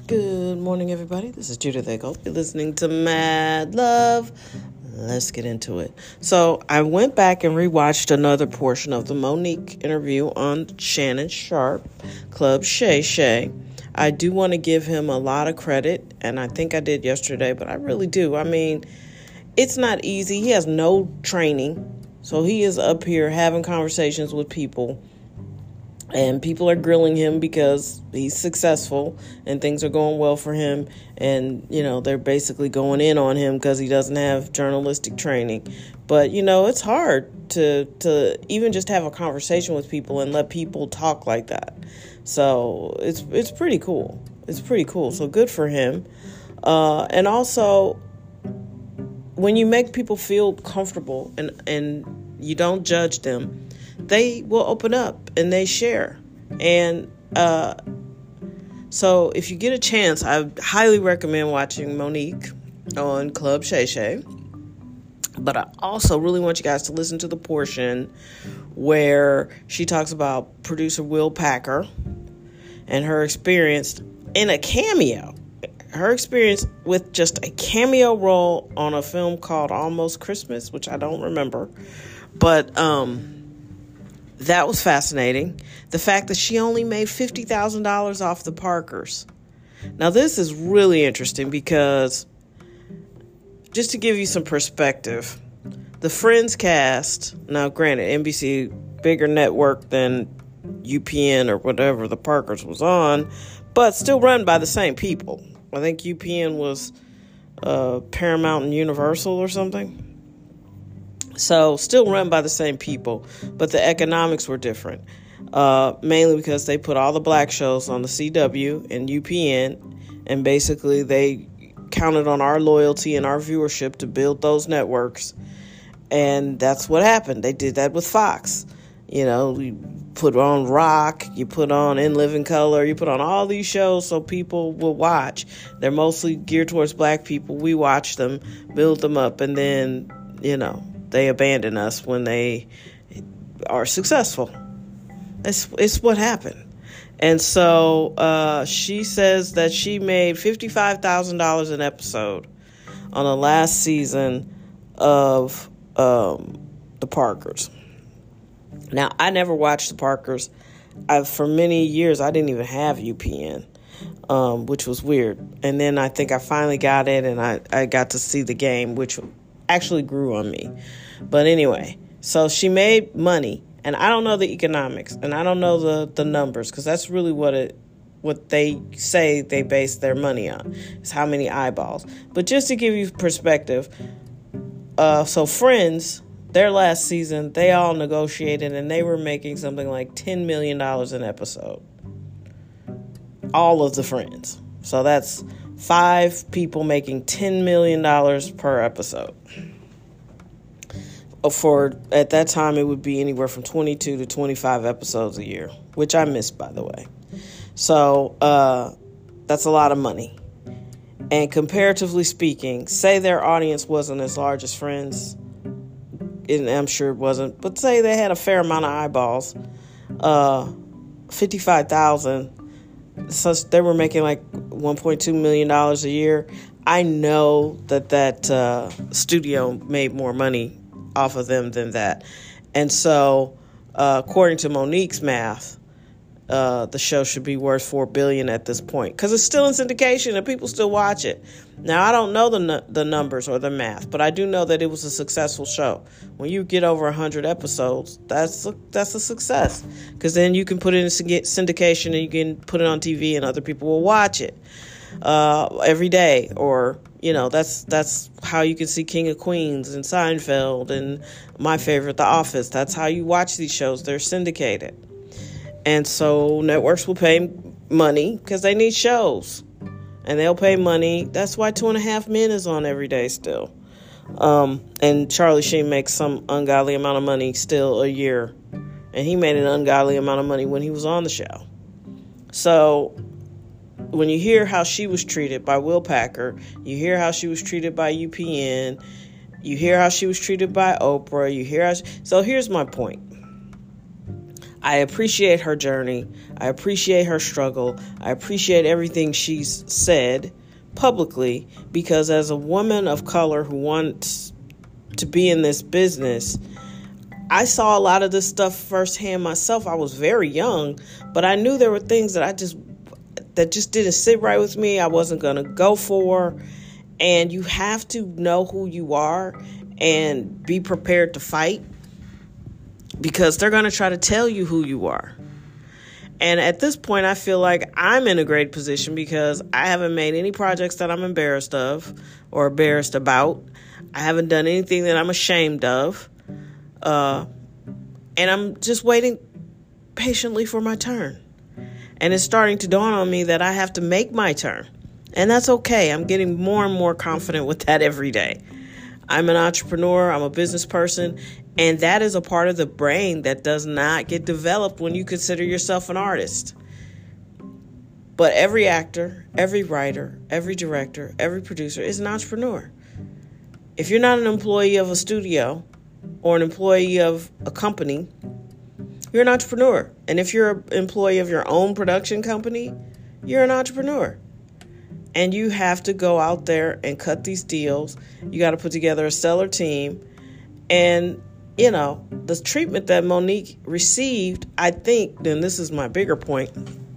Good morning, everybody. This is Judith Eagle. You're listening to Mad Love. Let's get into it. So I went back and rewatched another portion of the Monique interview on Shannon Sharpe, Club Shay Shay. I do want to give him a lot of credit, and I think I did yesterday, but I really do. I mean, it's not easy. He has no training, so he is up here having conversations with people. And people are grilling him because he's successful and things are going well for him. And, they're basically going in on him because he doesn't have journalistic training. But, it's hard to even just have a conversation with people and let people talk like that. So it's pretty cool. It's pretty cool. So good for him. And also, when you make people feel comfortable and you don't judge them, they will open up and they share. And so if you get a chance, I highly recommend watching Monique on Club Shay Shay. But I also really want you guys to listen to the portion where she talks about producer Will Packer and her experience in a cameo. Her experience with just a cameo role on a film called Almost Christmas, which I don't remember. But that was fascinating. The fact that she only made $50,000 off the Parkers. Now, this is really interesting because, just to give you some perspective, the Friends cast, now granted, NBC, bigger network than UPN or whatever the Parkers was on, but still run by the same people. I think UPN was Paramount and Universal or something. So still run by the same people, but the economics were different, mainly because they put all the black shows on the CW and UPN, and basically they counted on our loyalty and our viewership to build those networks, and that's what happened. They did that with Fox. We put on Rock, you put on In Living Color, you put on all these shows so people will watch. They're mostly geared towards black people. We watch them, build them up, and then, they abandon us when they are successful. It's what happened. And so she says that she made $55,000 an episode on the last season of The Parkers. Now, I never watched The Parkers. For many years, I didn't even have UPN, which was weird. And then I think I finally got it, and I got to see the game, which actually grew on me. But anyway, so she made money, and I don't know the economics, and I don't know the numbers, because that's really what they say they base their money on, is how many eyeballs. But just to give you perspective, so Friends, their last season, they all negotiated, and they were making something like $10 million an episode. All of the Friends. So that's 5 people making $10 million per episode. At that time, it would be anywhere from 22 to 25 episodes a year, which I missed, by the way. So that's a lot of money. And comparatively speaking, say their audience wasn't as large as Friends, and I'm sure it wasn't, but say they had a fair amount of eyeballs, 55,000, so they were making like $1.2 million a year. I know that studio made more money off of them than that. And so, according to Monique's math, the show should be worth $4 billion at this point, because it's still in syndication and people still watch it. Now, I don't know the numbers or the math, but I do know that it was a successful show. When you get over 100 episodes, that's a success, because then you can put it in syndication and you can put it on TV and other people will watch it every day. Or that's how you can see King of Queens and Seinfeld and my favorite, The Office. That's how you watch these shows. They're syndicated. And so networks will pay money because they need shows. And they'll pay money. That's why 2.5 Men is on every day still. And Charlie Sheen makes some ungodly amount of money still a year. And he made an ungodly amount of money when he was on the show. So when you hear how she was treated by Will Packer, you hear how she was treated by UPN, you hear how she was treated by Oprah, so here's my point. I appreciate her journey. I appreciate her struggle. I appreciate everything she's said publicly, because as a woman of color who wants to be in this business, I saw a lot of this stuff firsthand myself. I was very young, but I knew there were things that just didn't sit right with me. I wasn't going to go for. And you have to know who you are and be prepared to fight, because they're going to try to tell you who you are. And at this point, I feel like I'm in a great position because I haven't made any projects that I'm embarrassed of or embarrassed about. I haven't done anything that I'm ashamed of. And I'm just waiting patiently for my turn. And it's starting to dawn on me that I have to make my turn. And that's okay. I'm getting more and more confident with that every day. I'm an entrepreneur. I'm a business person. And that is a part of the brain that does not get developed when you consider yourself an artist. But every actor, every writer, every director, every producer is an entrepreneur. If you're not an employee of a studio or an employee of a company, you're an entrepreneur. And if you're an employee of your own production company, you're an entrepreneur. And you have to go out there and cut these deals. You got to put together a stellar team. And, you know, the treatment that Mo'Nique received, I think, and this is my bigger point,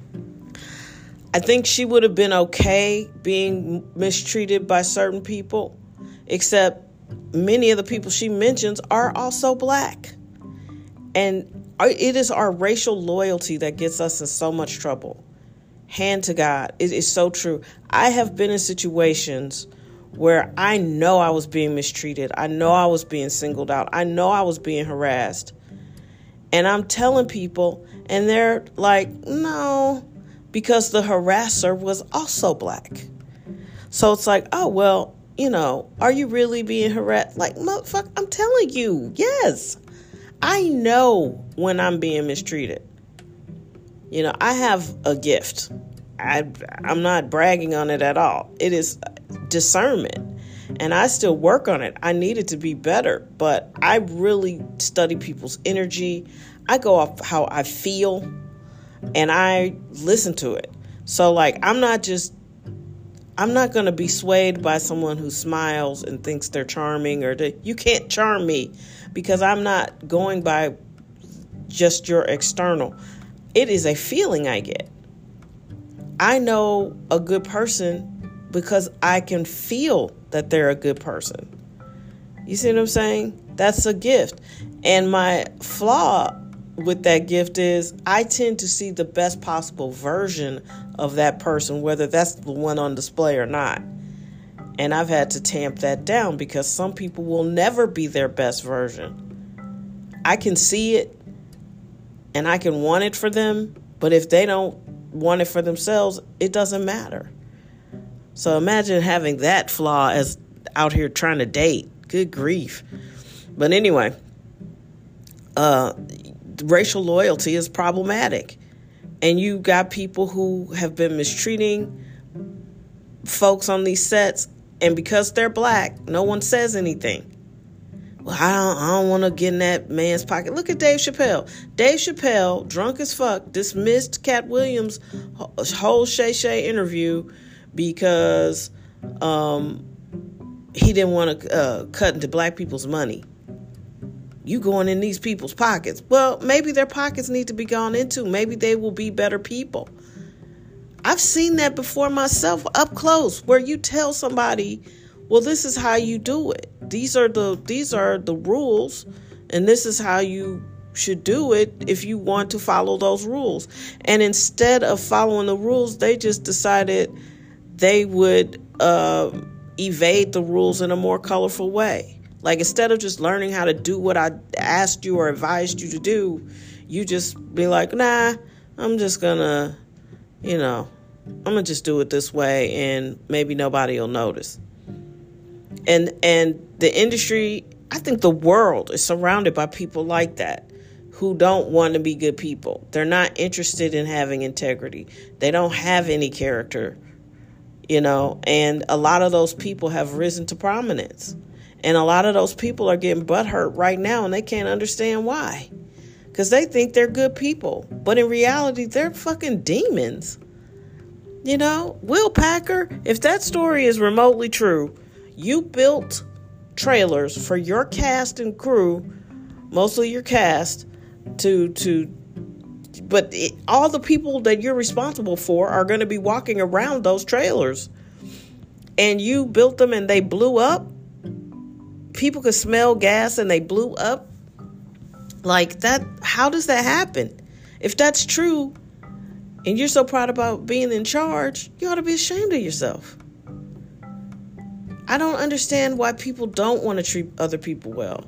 I think she would have been okay being mistreated by certain people, except many of the people she mentions are also black. And it is our racial loyalty that gets us in so much trouble. Hand to God. It is so true. I have been in situations where I know I was being mistreated. I know I was being singled out. I know I was being harassed. And I'm telling people, and they're like, no, because the harasser was also black. So it's like, oh, well, you know, are you really being harassed? Like, motherfucker, I'm telling you, yes. I know when I'm being mistreated. You know, I have a gift. I'm not bragging on it at all. It is discernment. And I still work on it. I need it to be better. But I really study people's energy. I go off how I feel. And I listen to it. So, like, I'm not going to be swayed by someone who smiles and thinks they're charming. You can't charm me, because I'm not going by just your external. It is a feeling I get. I know a good person because I can feel that they're a good person. You see what I'm saying? That's a gift. And my flaw with that gift is I tend to see the best possible version of that person, whether that's the one on display or not. And I've had to tamp that down because some people will never be their best version. I can see it and I can want it for them, but if they don't want it for themselves, it doesn't matter. So imagine having that flaw as out here trying to date. Good grief. But anyway, racial loyalty is problematic. And you got people who have been mistreating folks on these sets, and because they're black, no one says anything. Well, I don't want to get in that man's pocket. Look at Dave Chappelle. Dave Chappelle, drunk as fuck, dismissed Cat Williams' whole Shay Shay interview because he didn't want to cut into black people's money. You going in these people's pockets. Well, maybe their pockets need to be gone into. Maybe they will be better people. I've seen that before myself up close, where you tell somebody, well, this is how you do it. These are the rules, and this is how you should do it if you want to follow those rules. And instead of following the rules, they just decided they would evade the rules in a more colorful way. Like, instead of just learning how to do what I asked you or advised you to do, you just be like, nah, I'm just gonna, I'm gonna just do it this way and maybe nobody will notice. And the industry, I think the world is surrounded by people like that who don't want to be good people. They're not interested in having integrity. They don't have any character, and a lot of those people have risen to prominence. And a lot of those people are getting butthurt right now, and they can't understand why. because they think they're good people. But in reality, they're fucking demons. You know, Will Packer, if that story is remotely true, you built trailers for your cast and crew, mostly your cast, all the people that you're responsible for are going to be walking around those trailers. And you built them and they blew up. People could smell gas and they blew up. Like that, how does that happen? If that's true, and you're so proud about being in charge, you ought to be ashamed of yourself. I don't understand why people don't want to treat other people well.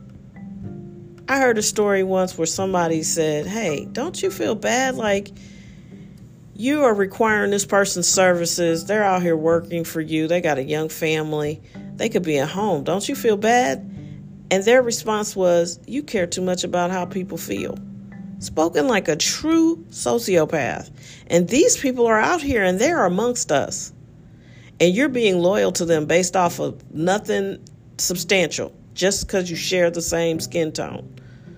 I heard a story once where somebody said, hey, don't you feel bad? Like, you are requiring this person's services. They're out here working for you. They got a young family. They could be at home. Don't you feel bad? And their response was, you care too much about how people feel. Spoken like a true sociopath. And these people are out here and they're amongst us. And you're being loyal to them based off of nothing substantial, just because you share the same skin tone.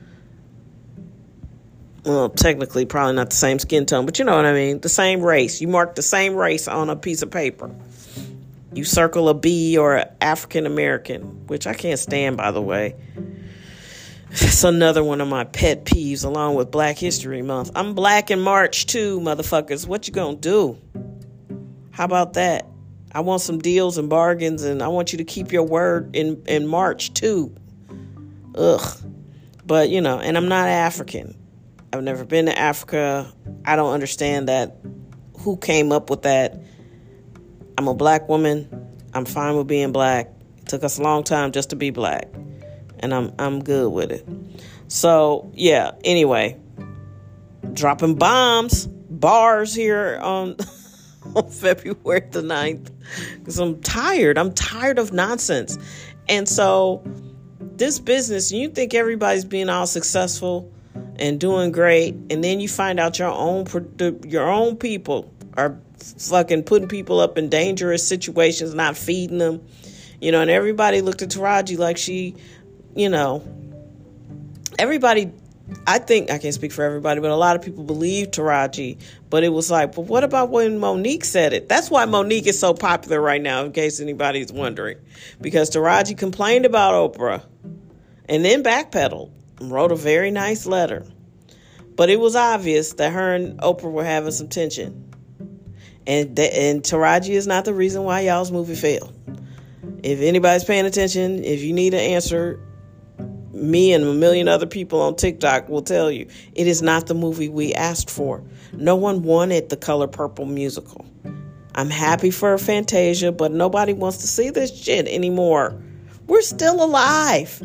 Well, technically, probably not the same skin tone, but you know what I mean. The same race. You mark the same race on a piece of paper. You circle a B or African American, which I can't stand, by the way. It's another one of my pet peeves, along with Black History Month. I'm black in March, too, motherfuckers. What you gonna do? How about that? I want some deals and bargains, and I want you to keep your word in March, too. Ugh. But, you know, and I'm not African. I've never been to Africa. I don't understand that. Who came up with that? I'm a black woman. I'm fine with being black. It took us a long time just to be black. And I'm good with it. So, yeah, anyway. Dropping bars here on February the 9th. Because I'm tired. I'm tired of nonsense. And so, this business, you think everybody's being all successful and doing great, and then you find out your own people are fucking putting people up in dangerous situations, not feeding them, you know, and everybody looked at Taraji like she, you know, everybody, I think, I can't speak for everybody, but a lot of people believe Taraji, but it was like, but what about when Monique said it? That's why Monique is so popular right now, in case anybody's wondering, because Taraji complained about Oprah and then backpedaled. Wrote a very nice letter. But it was obvious that her and Oprah were having some tension. And Taraji is not the reason why y'all's movie failed. If anybody's paying attention, if you need an answer, me and a million other people on TikTok will tell you. It is not the movie we asked for. No one wanted the Color Purple musical. I'm happy for Fantasia, but nobody wants to see this shit anymore. We're still alive.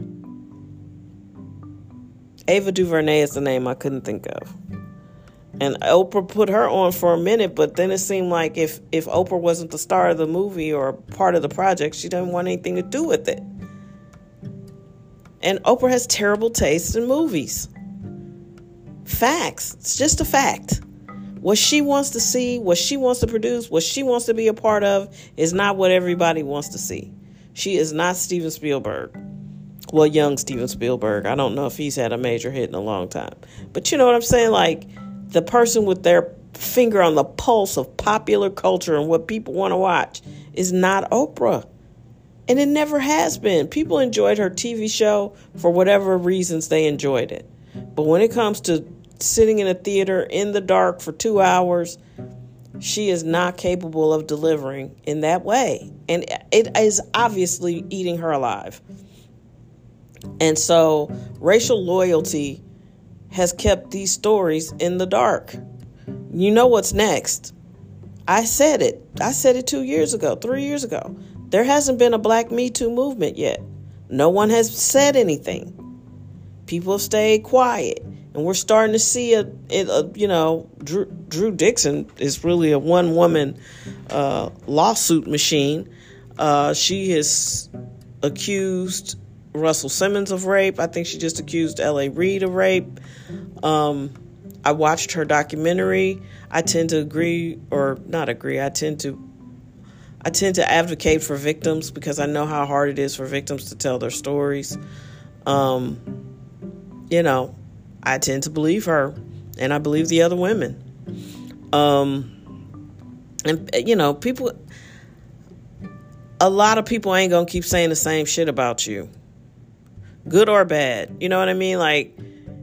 Ava DuVernay is the name I couldn't think of. And Oprah put her on for a minute, but then it seemed like if Oprah wasn't the star of the movie or part of the project, she didn't want anything to do with it. And Oprah has terrible taste in movies. Facts. It's just a fact. What she wants to see, what she wants to produce, what she wants to be a part of is not what everybody wants to see. She is not Steven Spielberg. Well, young Steven Spielberg. I don't know if he's had a major hit in a long time. But you know what I'm saying? Like, the person with their finger on the pulse of popular culture and what people want to watch is not Oprah. And it never has been. People enjoyed her TV show for whatever reasons they enjoyed it. But when it comes to sitting in a theater in the dark for 2 hours, she is not capable of delivering in that way. And it is obviously eating her alive. And so racial loyalty has kept these stories in the dark. You know what's next. I said it. I said it 2 years ago, 3 years ago. There hasn't been a Black Me Too movement yet. No one has said anything. People have stayed quiet. And we're starting to see Drew Dixon is really a one-woman lawsuit machine. She has accused Russell Simmons of rape. I think she just accused L.A. Reid of rape. I watched her documentary. I tend to agree or not agree. I tend to advocate for victims because I know how hard it is for victims to tell their stories. I tend to believe her, and I believe the other women. And, you know, a lot of people ain't going to keep saying the same shit about you, good or bad. You know what I mean? Like,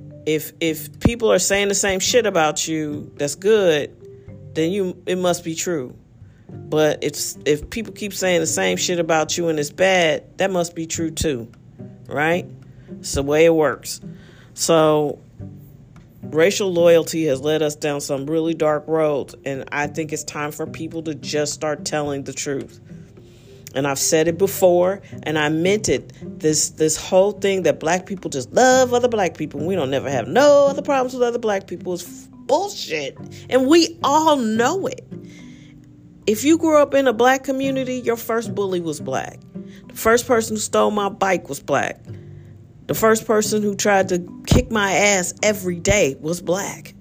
if people are saying the same shit about you that's good, then it must be true. But if people keep saying the same shit about you and it's bad, that must be true too, right? It's the way it works. So racial loyalty has led us down some really dark roads, and I think it's time for people to just start telling the truth. And I've said it before, and I meant it. This whole thing that black people just love other black people, and we don't never have no other problems with other black people, is bullshit. And we all know it. If you grew up in a black community, your first bully was black. The first person who stole my bike was black. The first person who tried to kick my ass every day was black.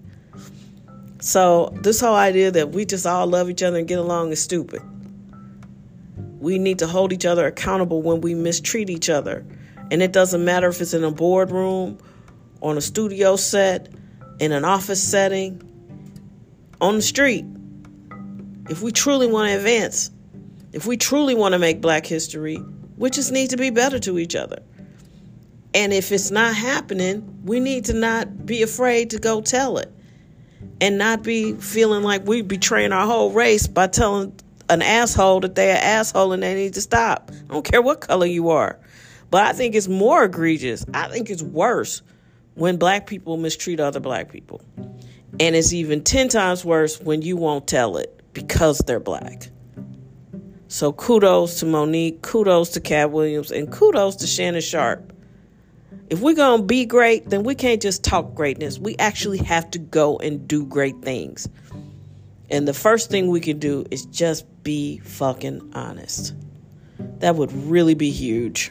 So this whole idea that we just all love each other and get along is stupid. We need to hold each other accountable when we mistreat each other. And it doesn't matter if it's in a boardroom, on a studio set, in an office setting, on the street. If we truly want to advance, if we truly want to make black history, we just need to be better to each other. And if it's not happening, we need to not be afraid to go tell it. And not be feeling like we betraying our whole race by telling an asshole that they're an asshole and they need to stop. I don't care what color you are. But I think it's more egregious. I think it's worse when black people mistreat other black people. And it's even 10 times worse when you won't tell it because they're black. So kudos to Monique, kudos to Cat Williams, and kudos to Shannon Sharpe. If we're going to be great, then we can't just talk greatness. We actually have to go and do great things. And the first thing we can do is just be fucking honest. That would really be huge.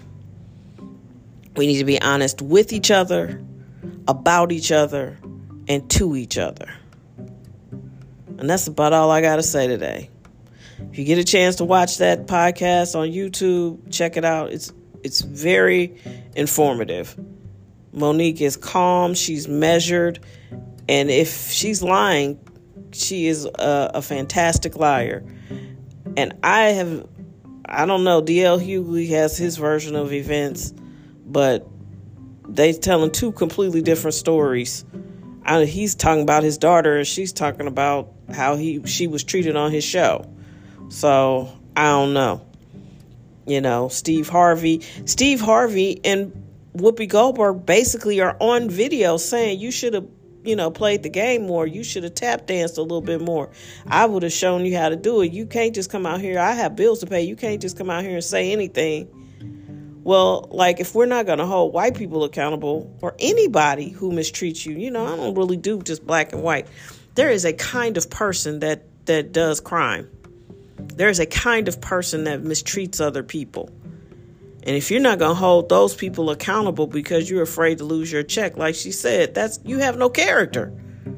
We need to be honest with each other, about each other, and to each other. And that's about all I got to say today. If you get a chance to watch that podcast on YouTube, check it out. It's very informative. Monique is calm. She's measured. And if she's lying, she is a fantastic liar. And I don't know, D.L. Hughley has his version of events, but they telling two completely different stories. He's talking about his daughter, and she's talking about how she was treated on his show. So I don't know. You know, Steve Harvey and Whoopi Goldberg basically are on video saying you should have, played the game more. You should have tap danced a little bit more. I would have shown you how to do it. You can't just come out here. I have bills to pay. You can't just come out here and say anything. Well, like, if we're not going to hold white people accountable, or anybody who mistreats you, I don't really do just black and white. There is a kind of person that does crime. There's a kind of person that mistreats other people. And if you're not going to hold those people accountable because you're afraid to lose your check, like she said, you have no character.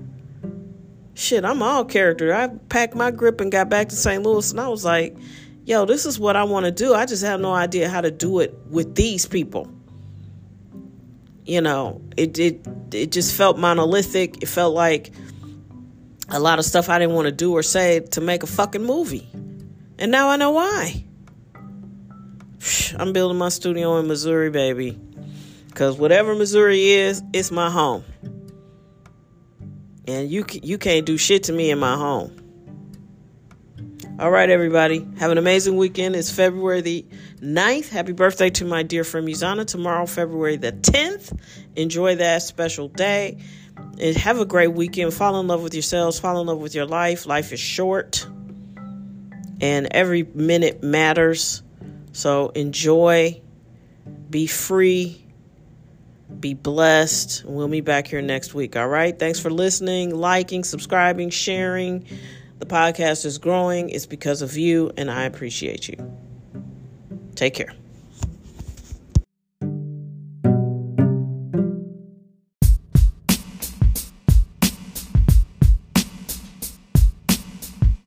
Shit, I'm all character. I packed my grip and got back to St. Louis, and I was like, yo, this is what I want to do. I just have no idea how to do it with these people. It just felt monolithic. It felt like a lot of stuff I didn't want to do or say to make a fucking movie. And now I know why. I'm building my studio in Missouri, baby. Because whatever Missouri is, it's my home. And you can't do shit to me in my home. All right, everybody. Have an amazing weekend. It's February the 9th. Happy birthday to my dear friend Muzana. Tomorrow, February the 10th. Enjoy that special day. And have a great weekend. Fall in love with yourselves. Fall in love with your life. Life is short. And every minute matters. So enjoy. Be free. Be blessed. We'll be back here next week. All right. Thanks for listening, liking, subscribing, sharing. The podcast is growing. It's because of you, and I appreciate you. Take care.